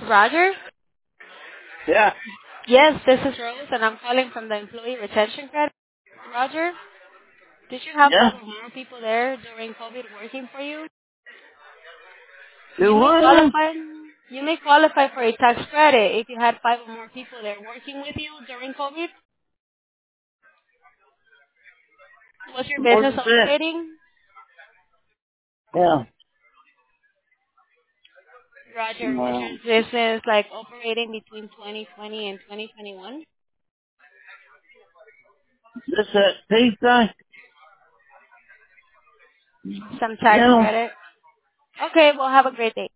Roger? Yeah. Yes, this is Rose, and I'm calling from the Employee Retention Credit. Roger, did you have Yeah. 5 or more people there during COVID working for you? Do You may what now? qualify. You may qualify for a tax credit if you had 5 or more people there working with you during COVID. Was your What's business that? operating? Yeah. Roger, was Well, your business like operating between 2020 and 2021? this that pizza? Some tax No. credit. Okay, well, have a great day.